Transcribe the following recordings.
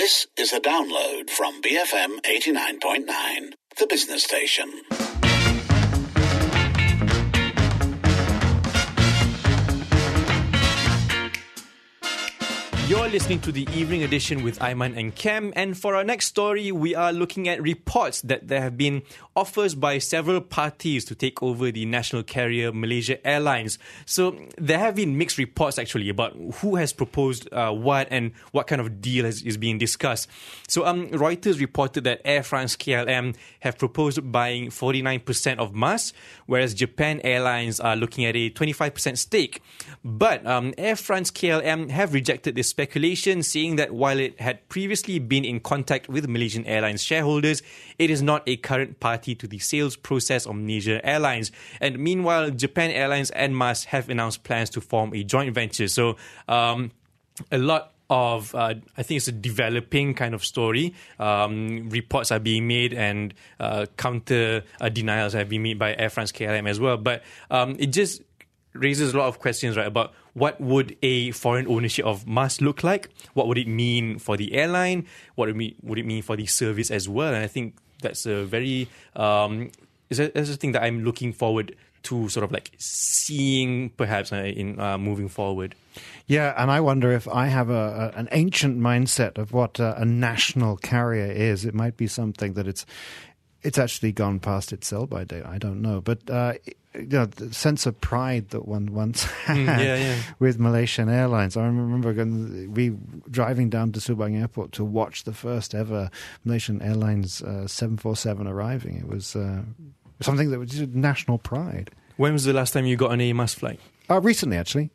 This is a download from BFM 89.9, the business station. You're listening to the evening edition with Aiman and Cam, and for our next story, we are looking at reports that there have been offers by several parties to take over the national carrier Malaysia Airlines. So there have been mixed reports actually about who has proposed what and what kind of deal is being discussed. So Reuters reported that Air France KLM have proposed buying 49% of MAS, whereas Japan Airlines are looking at a 25% stake. But Air France KLM have rejected this speculation, saying that while it had previously been in contact with Malaysian Airlines shareholders, it is not a current party to the sales process of Malaysia Airlines. And meanwhile, Japan Airlines and MAS have announced plans to form a joint venture. So a lot of, I think it's a developing kind of story. Reports are being made and counter denials have been made by Air France KLM as well. But it just raises a lot of questions, right, about what would a foreign ownership of MAS look like? What would it mean for the airline? What would it mean for the service as well? And I think that's a very is a thing that I'm looking forward to sort of like seeing perhaps in moving forward. Yeah, and I wonder if I have an ancient mindset of what a national carrier is. It might be something that it's actually gone past its sell-by date. I don't know. But the sense of pride that one once had with Malaysian Airlines. I remember driving down to Subang Airport to watch the first ever Malaysian Airlines 747 arriving. It was something that was just national pride. When was the last time you got on a MAS flight? Recently, actually.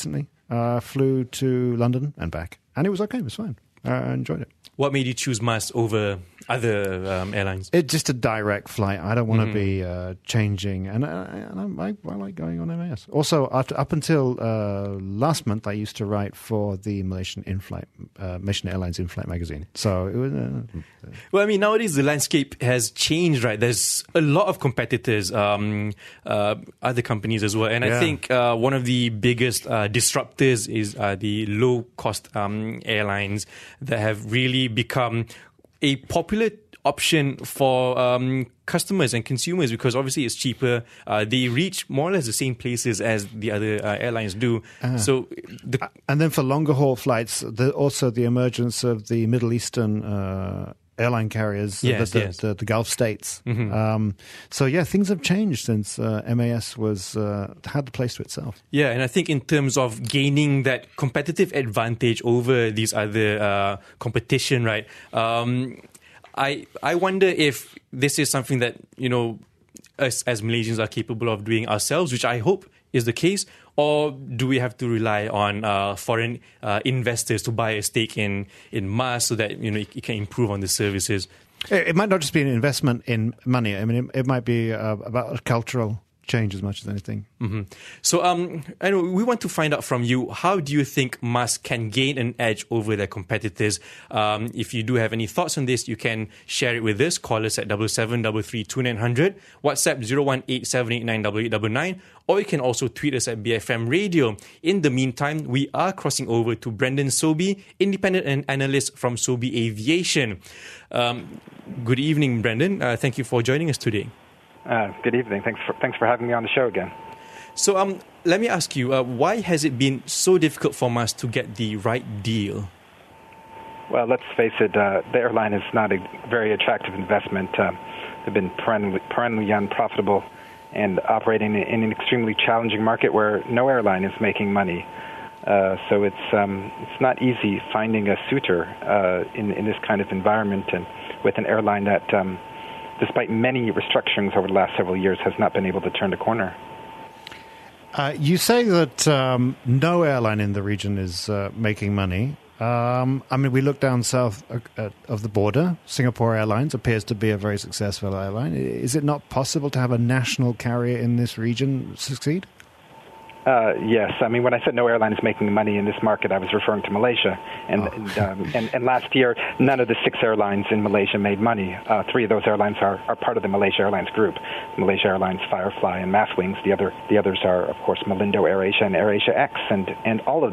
Flew to London and back. And it was okay. It was fine. I enjoyed it. What made you choose MAS over other airlines? It's just a direct flight. I don't want to be changing, and I like going on MAS. Also, up until last month, I used to write for the Malaysian Airlines in-flight magazine. So it was. Well, I mean, nowadays the landscape has changed, right? There's a lot of competitors, other companies as well, and I think one of the biggest disruptors is the low-cost airlines that have really become a popular option for customers and consumers because obviously it's cheaper. They reach more or less the same places as the other airlines do. And then for longer haul flights, also the emergence of the Middle Eastern airline carriers, the Gulf states. Mm-hmm. Things have changed since MAS had the place to itself. Yeah, and I think in terms of gaining that competitive advantage over these other competition, right? I wonder if this is something that, us as Malaysians are capable of doing ourselves, which I hope is the case, or do we have to rely on foreign investors to buy a stake in MAS so that it can improve on the services? It might not just be an investment in money. I mean, it might be about a cultural change as much as anything. Mm-hmm. So I know we want to find out from you, how do you think MAS can gain an edge over their competitors? If you do have any thoughts on this, you can share it with us. Call us at 77332900, WhatsApp 018-789-8899, or you can also tweet us at BFM Radio. In the meantime, we are crossing over to Brendan Sobey, independent analyst from Sobey Aviation. Good evening, Brendan. Thank you for joining us today. Good evening. Thanks for having me on the show again. So let me ask you, why has it been so difficult for MAS to get the right deal? Well, let's face it, the airline is not a very attractive investment. They've been perennially unprofitable and operating in an extremely challenging market where no airline is making money. So it's not easy finding a suitor in this kind of environment and with an airline that despite many restructurings over the last several years, has not been able to turn the corner. You say that no airline in the region is making money. We look down south of the border. Singapore Airlines appears to be a very successful airline. Is it not possible to have a national carrier in this region succeed? Yes. I mean, when I said no airline is making money in this market, I was referring to Malaysia. And last year, none of the 6 airlines in Malaysia made money. 3 of those airlines are part of the Malaysia Airlines group. Malaysia Airlines, Firefly, and MasWings. The others are, of course, Malindo AirAsia and AirAsia X. And all of them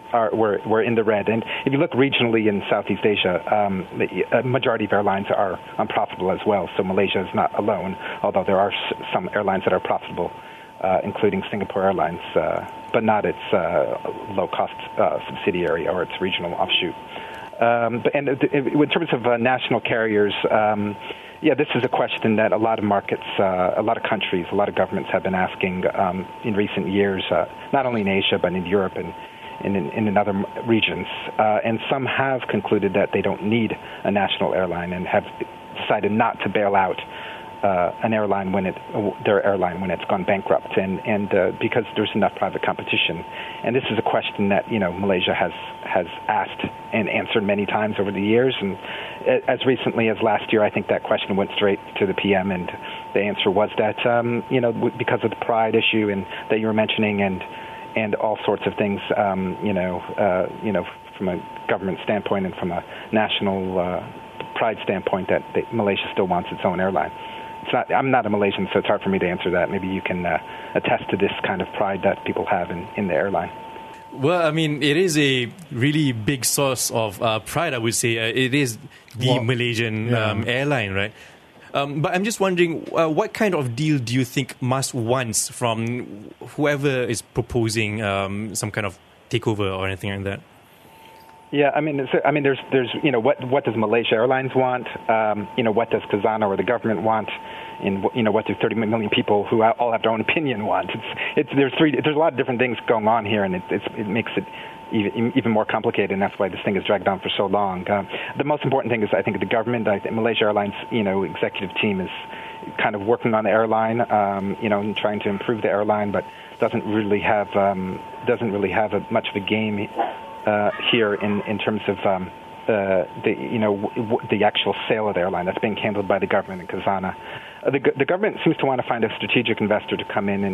were in the red. And if you look regionally in Southeast Asia, a majority of airlines are unprofitable as well. So Malaysia is not alone, although there are some airlines that are profitable, including Singapore Airlines, but not its low-cost subsidiary or its regional offshoot. And in terms of national carriers, this is a question that a lot of markets, a lot of countries, a lot of governments have been asking in recent years, not only in Asia, but in Europe and in other regions. And some have concluded that they don't need a national airline and have decided not to bail out an airline their airline when it's gone bankrupt, and because there's enough private competition. And this is a question that Malaysia has asked and answered many times over the years. And as recently as last year, I think that question went straight to the PM, and the answer was that because of the pride issue and that you were mentioning, and all sorts of things, from a government standpoint and from a national pride standpoint, that Malaysia still wants its own airline. I'm not a Malaysian, so it's hard for me to answer that. Maybe you can attest to this kind of pride that people have in the airline. Well, I mean, it is a really big source of pride, I would say. It is the Malaysian airline, right? But I'm just wondering, what kind of deal do you think Mas wants from whoever is proposing some kind of takeover or anything like that? Yeah, there's what does Malaysia Airlines want? What does Khazanah or the government want? And what do 30 million people who all have their own opinion want? There's a lot of different things going on here, and it makes it even more complicated, and that's why this thing has dragged on for so long. The most important thing is, I think, the government. I think Malaysia Airlines, executive team is kind of working on the airline, and trying to improve the airline, but doesn't really have much of a game here in terms of the actual sale of the airline. That's being handled by the government in Khazanah. The government seems to want to find a strategic investor to come in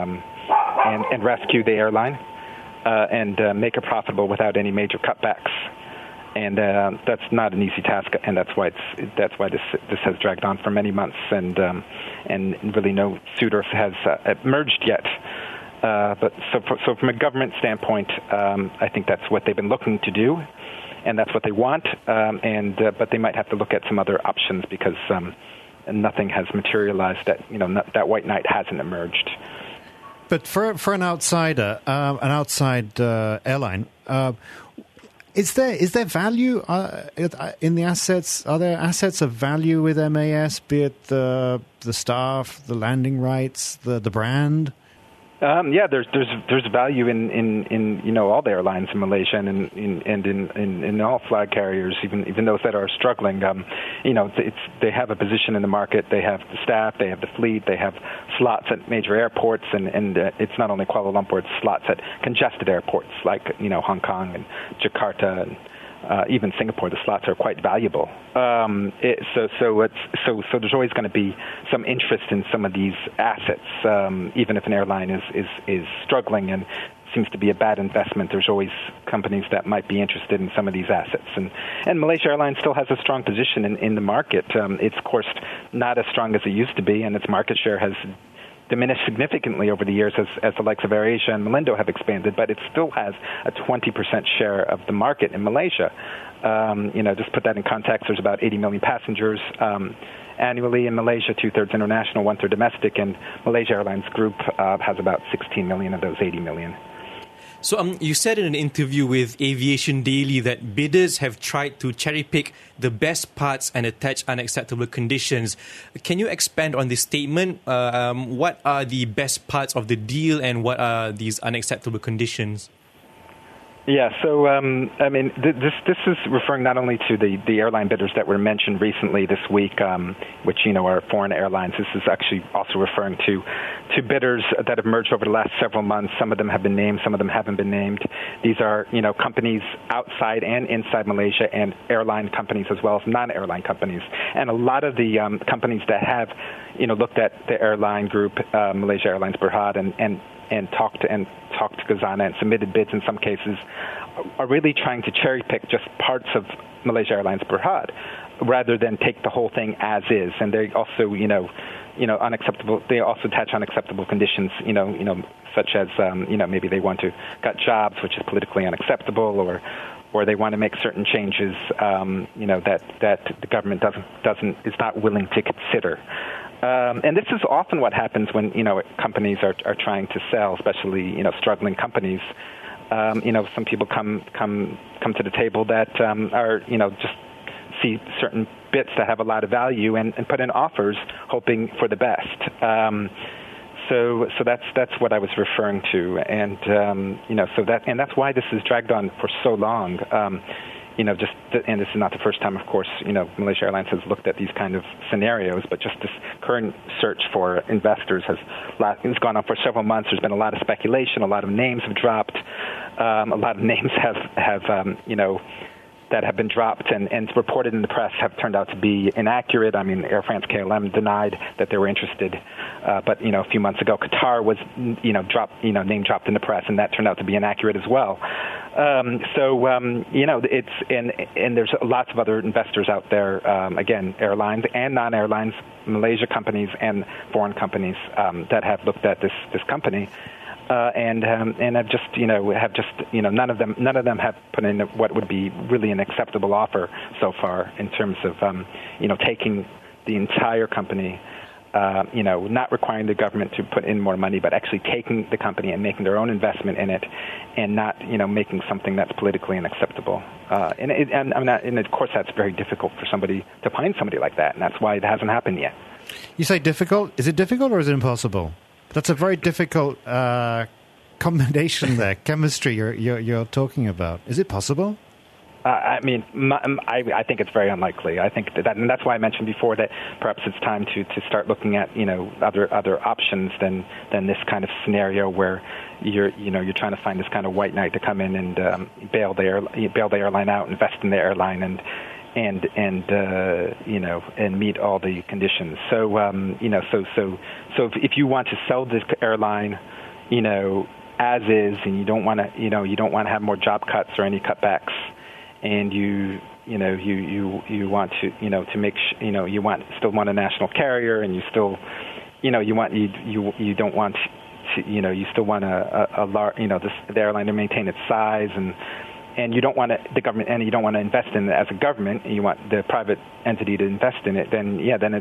and rescue the airline and make it profitable without any major cutbacks. And that's not an easy task, and that's why this has dragged on for many months, and really no suitor has emerged yet. But from a government standpoint, I think that's what they've been looking to do, and that's what they want. But they might have to look at some other options because nothing has materialized. That white knight hasn't emerged. But for an outsider, an outside airline, is there value in the assets? Are there assets of value with MAS, be it the staff, the landing rights, the brand? There's value in all the airlines in Malaysia and in all flag carriers, even those that are struggling. They have a position in the market. They have the staff. They have the fleet. They have slots at major airports, and it's not only Kuala Lumpur. It's slots at congested airports like Hong Kong and Jakarta and even Singapore. The slots are quite valuable. So there's always going to be some interest in some of these assets, even if an airline is struggling and seems to be a bad investment. There's always companies that might be interested in some of these assets, and Malaysia Airlines still has a strong position in the market. It's of course not as strong as it used to be, and its market share has diminished significantly over the years as the likes of AirAsia and Malindo have expanded, but it still has a 20% share of the market in Malaysia. Just put that in context, there's about 80 million passengers annually in Malaysia, 2/3 international, 1/3 domestic, and Malaysia Airlines Group has about 16 million of those 80 million. So you said in an interview with Aviation Daily that bidders have tried to cherry-pick the best parts and attach unacceptable conditions. Can you expand on this statement? What are the best parts of the deal and what are these unacceptable conditions? Yeah, so this is referring not only to the airline bidders that were mentioned recently this week, which are foreign airlines. This is actually also referring to bidders that have emerged over the last several months. Some of them have been named, some of them haven't been named. These are companies outside and inside Malaysia, and airline companies as well as non-airline companies. And a lot of the companies that have looked at the airline group, Malaysia Airlines Berhad, and talked to Khazanah and submitted bids in some cases, are really trying to cherry pick just parts of Malaysia Airlines Berhad rather than take the whole thing as is. And they also, unacceptable. They also attach unacceptable conditions, such as, maybe they want to cut jobs, which is politically unacceptable, or they want to make certain changes, that the government is not willing to consider. And this is often what happens when, companies are trying to sell, especially, struggling companies. Some people come to the table that are, just see certain bits that have a lot of value and put in offers hoping for the best. So that's what I was referring to, and that's why this has dragged on for so long. And this is not the first time, of course, Malaysia Airlines has looked at these kind of scenarios, but just this current search for investors has gone on for several months. There's been a lot of speculation, a lot of names have dropped, a lot of names that have been dropped and reported in the press have turned out to be inaccurate. I mean, Air France-KLM denied that they were interested, but a few months ago, Qatar was name dropped in the press, and that turned out to be inaccurate as well. It's and there's lots of other investors out there. Again, airlines and non-airlines, Malaysia companies and foreign companies that have looked at this company. And have just none of them have put in what would be really an acceptable offer so far in terms of taking the entire company, not requiring the government to put in more money, but actually taking the company and making their own investment in it, and not making something that's politically unacceptable. And of course that's very difficult for somebody to find somebody like that, and that's why it hasn't happened yet. You say difficult? Is it difficult or is it impossible? That's a very difficult combination there, chemistry you're talking about. Is it possible? I think it's very unlikely. I think and that's why I mentioned before that perhaps it's time to start looking at other options than this kind of scenario where you're trying to find this kind of white knight to come in and bail the airline out, invest in the airline, and meet all the conditions. So if you want to sell this airline, as is, and you don't want to have more job cuts or any cutbacks, and you want to make still want a national carrier, and you still you don't want to, you still want a large the airline to maintain its size, and you don't want the government, and you don't want to invest in it as a government, and you want the private entity to invest in it, then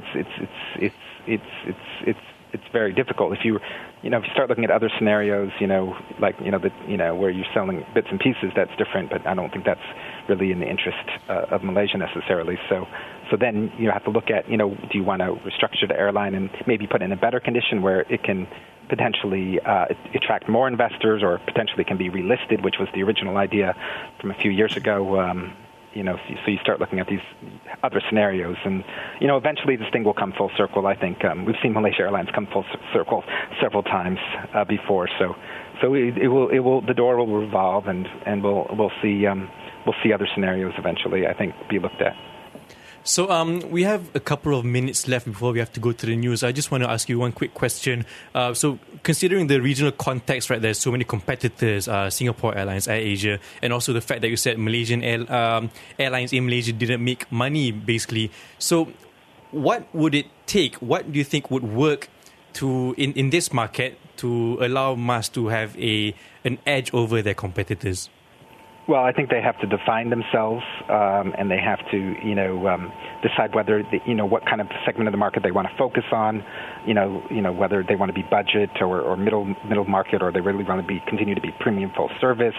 it's very difficult. If you start looking at other scenarios, where you're selling bits and pieces, that's different. But I don't think that's really in the interest of Malaysia necessarily. So then you have to look at, do you want to restructure the airline and maybe put in a better condition where it can potentially attract more investors, or potentially can be relisted, which was the original idea from a few years ago. So you start looking at these other scenarios, and eventually this thing will come full circle. I think we've seen Malaysia Airlines come full circle several times before. So it will the door will revolve, and we'll see other scenarios eventually, I think, be looked at. So we have a couple of minutes left before we have to go to the news. I just want to ask you one quick question. So considering the regional context, right, there's so many competitors, Singapore Airlines, AirAsia, and also the fact that you said Malaysian airlines in Malaysia didn't make money, basically. So what would it take? What do you think would work in this market to allow MAS to have an edge over their competitors? Well, I think they have to define themselves, and they have to, decide whether what kind of segment of the market they want to focus on. Whether they want to be budget or middle market, or they really want to continue to be premium full service.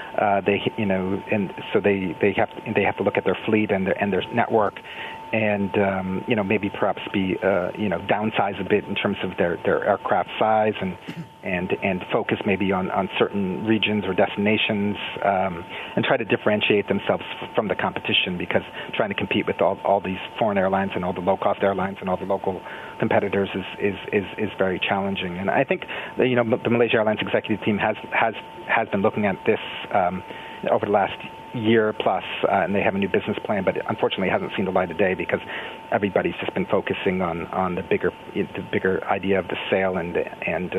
And so they have to look at their fleet and their network, and maybe perhaps be downsize a bit in terms of their aircraft size, and focus maybe on certain regions or destinations, and try to differentiate themselves from the competition, because trying to compete with all these foreign airlines and all the low-cost airlines and all the local competitors is very challenging. And I think the Malaysia Airlines executive team has been looking at this over the last year plus, and they have a new business plan, but unfortunately it hasn't seen the light of day because everybody's just been focusing on the bigger idea of the sale,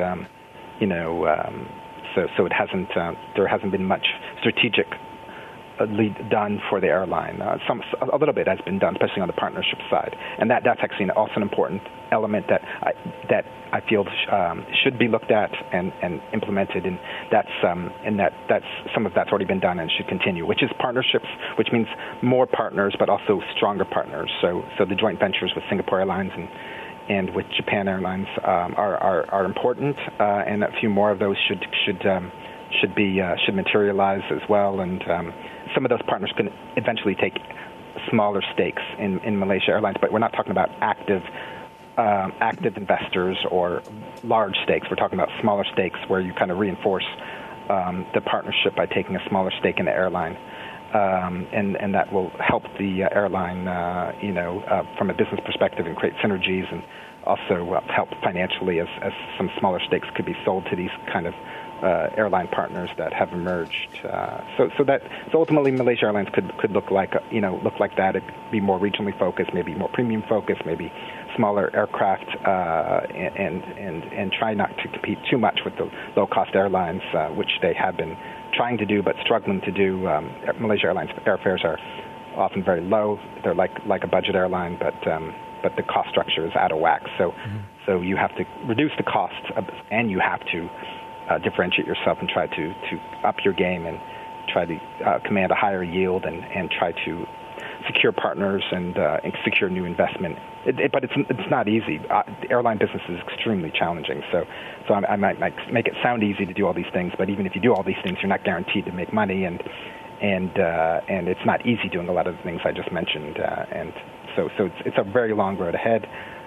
so it hasn't there hasn't been much strategic done for the airline. A little bit has been done, especially on the partnership side, and that's actually also an important element that I feel should be looked at and implemented, and that's some of that's already been done and should continue, which is partnerships, which means more partners but also stronger partners. So the joint ventures with Singapore Airlines and with Japan Airlines are important, and a few more of those should materialize as well, and some of those partners can eventually take smaller stakes in Malaysia Airlines, but we're not talking about active investors or large stakes. We're talking about smaller stakes where you kind of reinforce the partnership by taking a smaller stake in the airline, and that will help the airline, from a business perspective and create synergies, and also help financially as some smaller stakes could be sold to these kind of airline partners that have emerged. So ultimately, Malaysia Airlines could look like that. It'd be more regionally focused, maybe more premium focused, maybe smaller aircraft, and try not to compete too much with the low-cost airlines, which they have been trying to do but struggling to do. Malaysia Airlines airfares are often very low. They're like a budget airline, but the cost structure is out of whack. So you have to reduce the cost, and you have to differentiate yourself and try to up your game and try to command a higher yield and try to secure partners and secure new investment. But it's not easy. The airline business is extremely challenging. So I might make it sound easy to do all these things, but even if you do all these things, you're not guaranteed to make money, and it's not easy doing a lot of the things I just mentioned. And so it's a very long road ahead.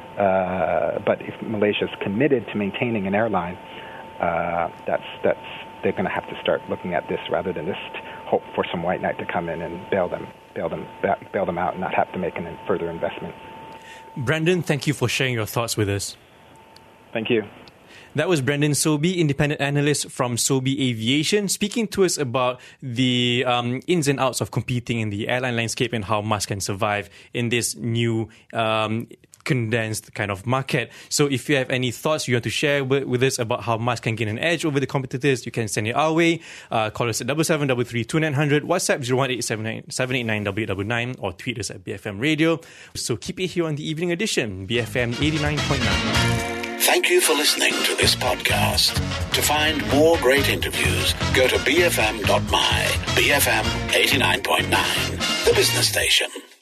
But if Malaysia is committed to maintaining an airline, they're going to have to start looking at this rather than just hope for some white knight to come in and bail them out and not have to make a further investment. Brandon, thank you for sharing your thoughts with us. Thank you. That was Brandon Sobey, independent analyst from Sobey Aviation, speaking to us about the ins and outs of competing in the airline landscape and how Musk can survive in this new condensed kind of market. So if you have any thoughts you want to share with us about how Musk can gain an edge over the competitors, you can send it our way. Call us at 7733-2900, WhatsApp 01879-789-8899, or tweet us at BFM Radio. So keep it here on the evening edition, BFM 89.9. Thank you for listening to this podcast. To find more great interviews, go to bfm.my, BFM 89.9, the business station.